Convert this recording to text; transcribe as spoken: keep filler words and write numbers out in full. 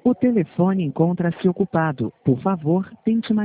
O telefone encontra-se ocupado. Por favor, tente mais